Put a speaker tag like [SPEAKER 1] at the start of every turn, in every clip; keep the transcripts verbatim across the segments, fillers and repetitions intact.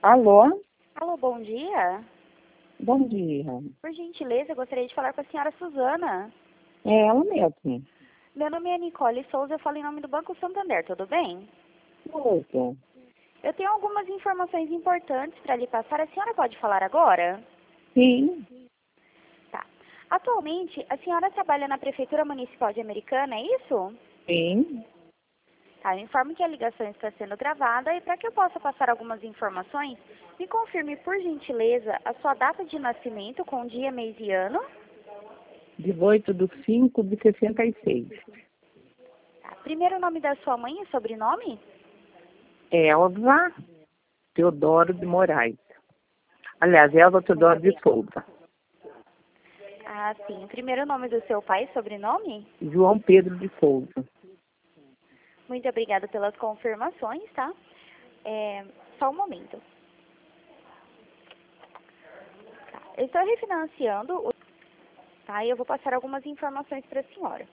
[SPEAKER 1] Alô?
[SPEAKER 2] Alô, bom dia.
[SPEAKER 1] Bom dia.
[SPEAKER 2] Por gentileza, eu gostaria de falar com a senhora Suzana.
[SPEAKER 1] É ela mesmo.
[SPEAKER 2] Meu nome é Nicole Souza, eu falo em nome do Banco Santander, tudo bem?
[SPEAKER 1] Tudo.
[SPEAKER 2] Eu tenho algumas informações importantes para lhe passar. A senhora pode falar agora?
[SPEAKER 1] Sim,
[SPEAKER 2] Tá. Atualmente, a senhora trabalha na Prefeitura Municipal de Americana, é isso?
[SPEAKER 1] sim.
[SPEAKER 2] Tá, eu informo que a ligação está sendo gravada e para que eu possa passar algumas informações, me confirme, por gentileza, a sua data de nascimento com dia, mês e ano.
[SPEAKER 1] dezoito de cinco de sessenta e seis.
[SPEAKER 2] Tá. Primeiro nome da sua mãe e sobrenome?
[SPEAKER 1] Elza Teodoro de Moraes. Aliás, Elza Teodoro de Souza.
[SPEAKER 2] Ah, sim. Primeiro nome do seu pai e sobrenome?
[SPEAKER 1] João Pedro de Souza.
[SPEAKER 2] Muito obrigada pelas confirmações, tá? É, só um momento. Tá. Eu estou refinanciando, o... tá? E eu vou passar algumas informações para a senhora.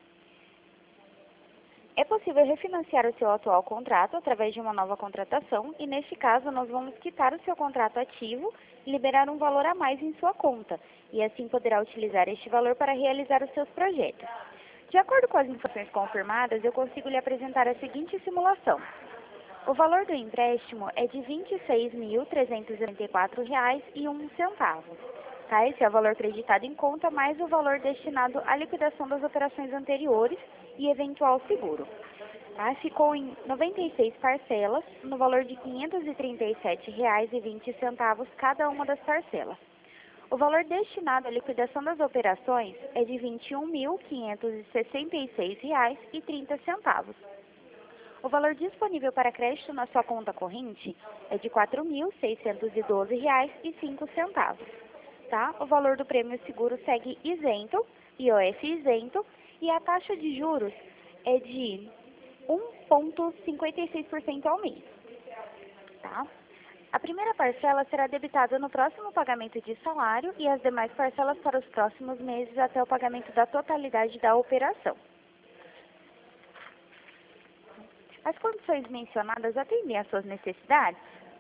[SPEAKER 2] É possível refinanciar o seu atual contrato através de uma nova contratação e, neste caso, nós vamos quitar o seu contrato ativo e liberar um valor a mais em sua conta, e assim poderá utilizar este valor para realizar os seus projetos. De acordo com as informações confirmadas, eu consigo lhe apresentar a seguinte simulação. O valor do empréstimo é de vinte e seis mil trezentos e noventa e quatro reais e um centavo. Tá? Esse é o valor creditado em conta, mais o valor destinado à liquidação das operações anteriores e eventual seguro. Tá? Ficou em noventa e seis parcelas, no valor de quinhentos e trinta e sete reais e vinte centavos cada uma das parcelas. O valor destinado à liquidação das operações é de vinte e um mil quinhentos e sessenta e seis reais e trinta centavos. O valor disponível para crédito na sua conta corrente é de quatro mil seiscentos e doze reais e cinco centavos. Tá? O valor do prêmio seguro segue isento, I O F isento, e a taxa de juros é de um vírgula cinquenta e seis por cento ao mês. Tá? A primeira parcela será debitada no próximo pagamento de salário e as demais parcelas para os próximos meses até o pagamento da totalidade da operação. As condições mencionadas atendem às suas necessidades?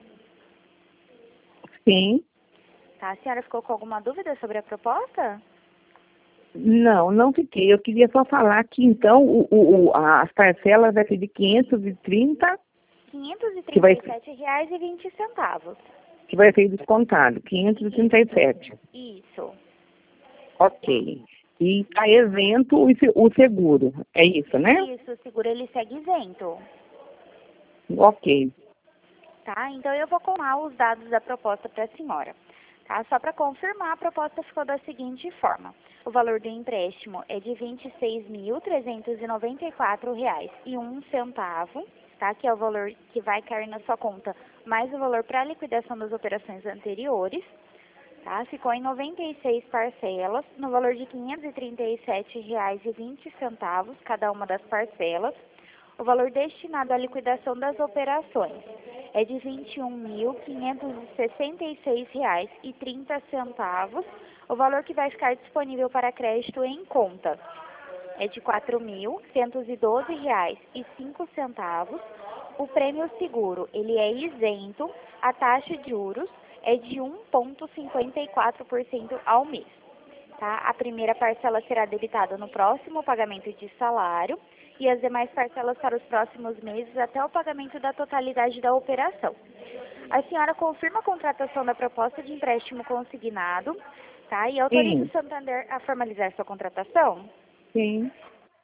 [SPEAKER 1] Sim.
[SPEAKER 2] Tá? A senhora ficou com alguma dúvida sobre a proposta?
[SPEAKER 1] Não, não fiquei. Eu queria só falar que, então, o, o, o- as parcelas vai ser de quinhentos e trinta,
[SPEAKER 2] quinhentos e
[SPEAKER 1] que vai,
[SPEAKER 2] trinta e sete reais e vinte centavos.
[SPEAKER 1] que vai ser descontado. quinhentos e trinta e sete.
[SPEAKER 2] Isso.
[SPEAKER 1] Ok. E está isento o se- o seguro. É isso, né?
[SPEAKER 2] Isso, o seguro ele segue isento.
[SPEAKER 1] Ok.
[SPEAKER 2] Tá? Então eu vou comar os dados da proposta para a senhora. Tá? Só para confirmar, a proposta ficou da seguinte forma. O valor do empréstimo é de vinte e seis mil trezentos e noventa e quatro reais e um centavo, tá? Que é o valor que vai cair na sua conta, mais o valor para a liquidação das operações anteriores. Tá? Ficou em noventa e seis parcelas, no valor de quinhentos e trinta e sete reais e vinte centavos cada uma das parcelas. O valor destinado à liquidação das operações é de vinte e um mil quinhentos e sessenta e seis reais e trinta centavos. O valor que vai ficar disponível para crédito em conta é de quatro mil cento e doze reais e cinco centavos. O prêmio seguro, ele é isento, a taxa de juros é de um vírgula cinquenta e quatro por cento ao mês. Tá? A primeira parcela será debitada no próximo pagamento de salário e as demais parcelas para os próximos meses até o pagamento da totalidade da operação. A senhora confirma a contratação da proposta de empréstimo consignado, tá? E autoriza o
[SPEAKER 1] Sim,
[SPEAKER 2] Santander a formalizar sua contratação?
[SPEAKER 1] sim.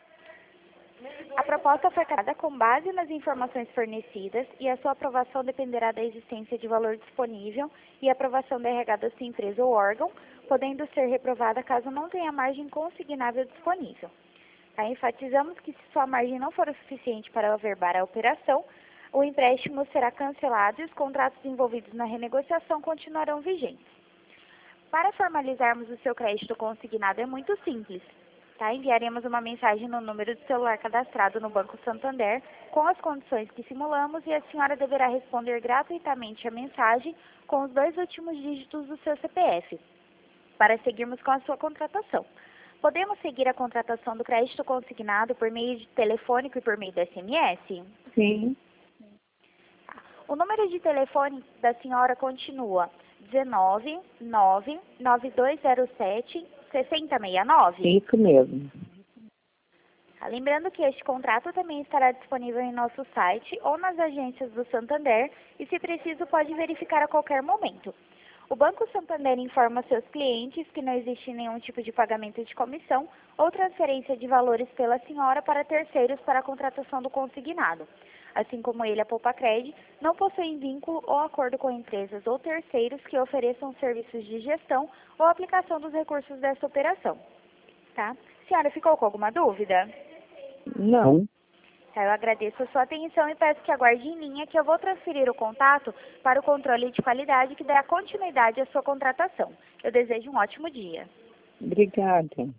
[SPEAKER 2] A proposta foi criada com base nas informações fornecidas e a sua aprovação dependerá da existência de valor disponível e aprovação da R H da sua empresa ou órgão, podendo ser reprovada caso não tenha margem consignável disponível. Tá? Enfatizamos que se sua margem não for o suficiente para averbar a operação, o empréstimo será cancelado e os contratos envolvidos na renegociação continuarão vigentes. Para formalizarmos o seu crédito consignado é muito simples. Tá? Enviaremos uma mensagem no número de celular cadastrado no Banco Santander com as condições que simulamos e a senhora deverá responder gratuitamente a mensagem com os dois últimos dígitos do seu C P F, para seguirmos com a sua contratação. Podemos seguir a contratação do crédito consignado por meio de telefônico e por meio do S M S?
[SPEAKER 1] Sim.
[SPEAKER 2] O número de telefone da senhora continua dezenove, nove, nove dois zero sete, seis zero seis nove?
[SPEAKER 1] Isso mesmo.
[SPEAKER 2] Ah, lembrando que este contrato também estará disponível em nosso site ou nas agências do Santander e, se preciso, pode verificar a qualquer momento. O Banco Santander informa seus clientes que não existe nenhum tipo de pagamento de comissão ou transferência de valores pela senhora para terceiros para a contratação do consignado. Assim como ele, a Poupacred, não possui vínculo ou acordo com empresas ou terceiros que ofereçam serviços de gestão ou aplicação dos recursos dessa operação. Tá? Senhora, ficou com alguma dúvida?
[SPEAKER 1] Não.
[SPEAKER 2] Eu agradeço a sua atenção e peço que aguarde em linha que eu vou transferir o contato para o controle de qualidade que dará continuidade à sua contratação. Eu desejo um ótimo dia.
[SPEAKER 1] Obrigada.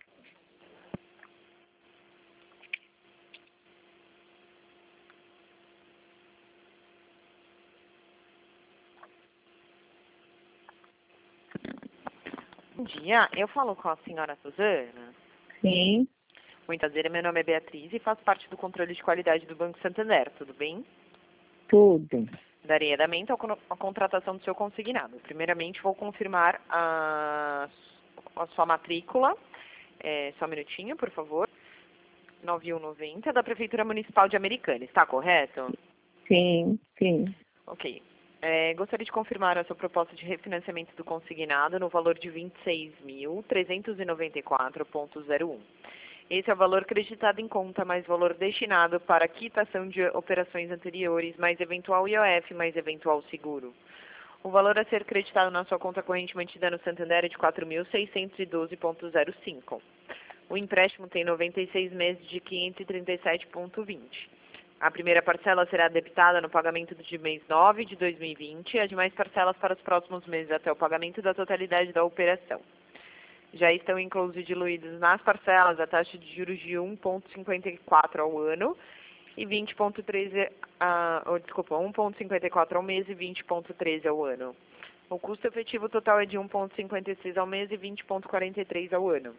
[SPEAKER 3] Bom dia, eu falo com a senhora Suzana.
[SPEAKER 1] Sim,
[SPEAKER 3] Muito prazer, meu nome é Beatriz e faço parte do controle de qualidade do Banco Santander, tudo bem?
[SPEAKER 1] tudo.
[SPEAKER 3] Darei andamento à contratação do seu consignado. Primeiramente, vou confirmar a, a sua matrícula. É, só um minutinho, por favor. nove um nove zero da Prefeitura Municipal de Americana, está correto?
[SPEAKER 1] Sim, sim.
[SPEAKER 3] Ok. É, gostaria de confirmar a sua proposta de refinanciamento do consignado no valor de vinte e seis mil, trezentos e noventa e quatro vírgula zero um. Esse é o valor creditado em conta, mais valor destinado para quitação de operações anteriores, mais eventual I O F, mais eventual seguro. O valor a ser creditado na sua conta corrente mantida no Santander é de quatro mil seiscentos e doze vírgula zero cinco. O empréstimo tem noventa e seis meses de quinhentos e trinta e sete vírgula vinte. A primeira parcela será debitada no pagamento de mês nove de dois mil e vinte e as demais parcelas para os próximos meses até o pagamento da totalidade da operação. Já estão inclusos e diluídos nas parcelas a taxa de juros de um vírgula cinquenta e quatro ao ano e vinte vírgula treze, ah, oh, desculpa, um vírgula cinquenta e quatro ao mês e vinte vírgula treze ao ano. O custo efetivo total é de um vírgula cinquenta e seis ao mês e vinte vírgula quarenta e três ao ano.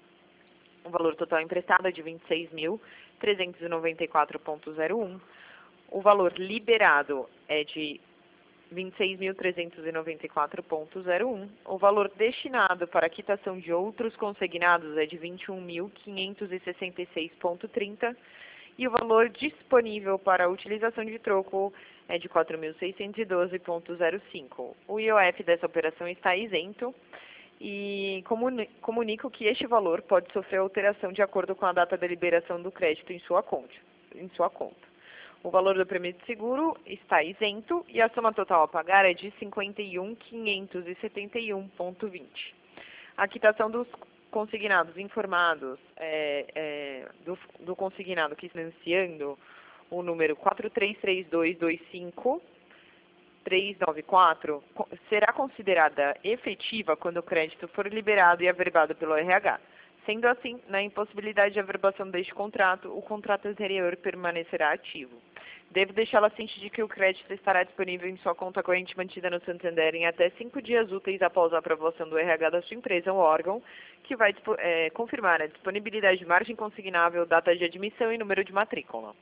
[SPEAKER 3] O valor total emprestado é de vinte e seis mil, trezentos e noventa e quatro vírgula zero um. O valor liberado é de vinte e seis mil, trezentos e noventa e quatro vírgula zero um. O valor destinado para a quitação de outros consignados é de vinte e um mil, quinhentos e sessenta e seis vírgula trinta. E o valor disponível para a utilização de troco é de quatro mil seiscentos e doze vírgula zero cinco. O I O F dessa operação está isento e comuni- comunico que este valor pode sofrer alteração de acordo com a data da liberação do crédito em sua conta. Em sua conta. O valor do prêmio de seguro está isento e a soma total a pagar é de cinquenta e um mil, quinhentos e setenta e um vírgula vinte. A quitação dos consignados informados é, é, do, do consignado que está financiando o número quatro três três dois dois cinco três nove quatro será considerada efetiva quando o crédito for liberado e averbado pelo R H. Sendo assim, na impossibilidade de averbação deste contrato, o contrato anterior permanecerá ativo. Devo deixá-la ciente de que o crédito estará disponível em sua conta corrente mantida no Santander em até cinco dias úteis após a aprovação do R H da sua empresa ou órgão, que vai é, confirmar a disponibilidade de margem consignável, data de admissão e número de matrícula.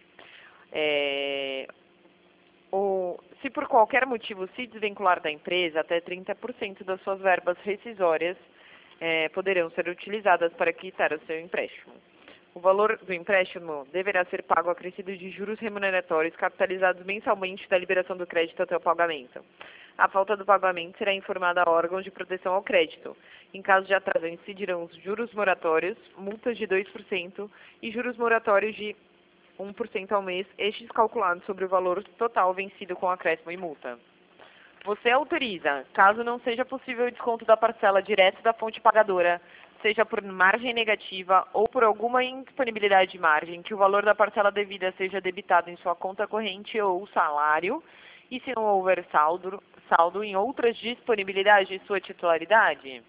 [SPEAKER 3] É, o, se por qualquer motivo se desvincular da empresa, até trinta por cento das suas verbas rescisórias é, poderão ser utilizadas para quitar o seu empréstimo. O valor do empréstimo deverá ser pago acrescido de juros remuneratórios capitalizados mensalmente da liberação do crédito até o pagamento. A falta do pagamento será informada a órgãos de proteção ao crédito. Em caso de atraso, incidirão os juros moratórios, multas de dois por cento e juros moratórios de um por cento ao mês, estes calculados sobre o valor total vencido com acréscimo e multa. Você autoriza, caso não seja possível o desconto da parcela direto da fonte pagadora, seja por margem negativa ou por alguma indisponibilidade de margem, que o valor da parcela devida seja debitado em sua conta corrente ou salário, e se não houver saldo, saldo em outras disponibilidades de sua titularidade?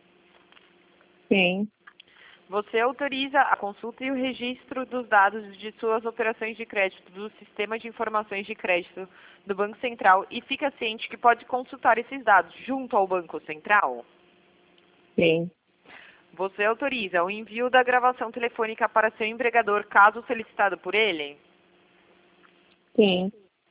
[SPEAKER 1] Sim.
[SPEAKER 3] Você autoriza a consulta e o registro dos dados de suas operações de crédito do Sistema de Informações de Crédito do Banco Central e fica ciente que pode consultar esses dados junto ao Banco Central?
[SPEAKER 1] Sim.
[SPEAKER 3] Você autoriza o envio da gravação telefônica para seu empregador, caso solicitado por ele?
[SPEAKER 1] Sim.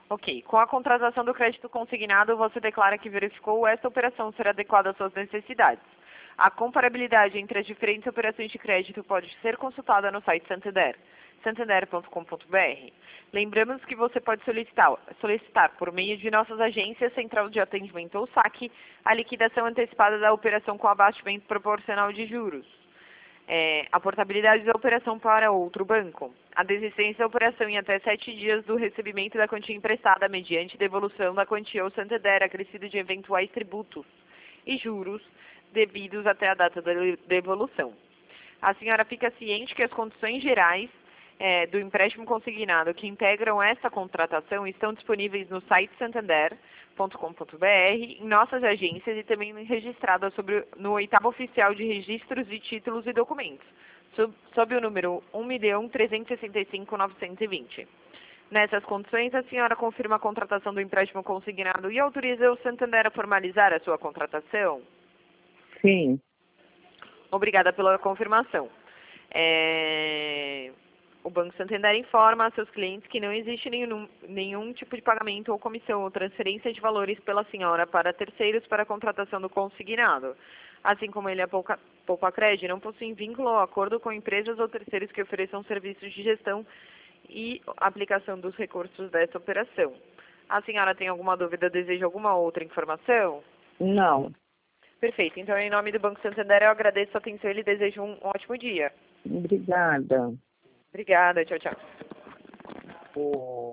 [SPEAKER 3] Ok. Com a contratação do crédito consignado, você declara que verificou esta operação ser adequada às suas necessidades. A comparabilidade entre as diferentes operações de crédito pode ser consultada no site Santander, santander ponto com ponto br. Lembramos que você pode solicitar, solicitar, por meio de nossas agências, Central de Atendimento ou saque, a liquidação antecipada da operação com abatimento proporcional de juros. É, a portabilidade da operação para outro banco. A desistência da operação em até sete dias do recebimento da quantia emprestada mediante devolução da quantia ao Santander acrescido de eventuais tributos e juros devidos até a data da devolução. A senhora fica ciente que as condições gerais é, do empréstimo consignado que integram esta contratação estão disponíveis no site santander ponto com ponto br, em nossas agências e também registradas sobre, no oitavo oficial de registros de títulos e documentos, sob, sob o número um milhão trezentos e sessenta e cinco mil novecentos e vinte. Nessas condições, a senhora confirma a contratação do empréstimo consignado e autoriza o Santander a formalizar a sua contratação?
[SPEAKER 1] Sim.
[SPEAKER 3] Obrigada pela confirmação. É... O Banco Santander informa a seus clientes que não existe nenhum, nenhum tipo de pagamento ou comissão ou transferência de valores pela senhora para terceiros para a contratação do consignado. Assim como ele é poupa, poupa crédito, não possui vínculo ou acordo com empresas ou terceiros que ofereçam serviços de gestão e aplicação dos recursos dessa operação. A senhora tem alguma dúvida, deseja alguma outra informação?
[SPEAKER 1] Não.
[SPEAKER 3] Perfeito. Então, em nome do Banco Santander, eu agradeço a atenção e lhe desejo um ótimo dia.
[SPEAKER 1] Obrigada.
[SPEAKER 3] Obrigada. Tchau, tchau.
[SPEAKER 1] Oh.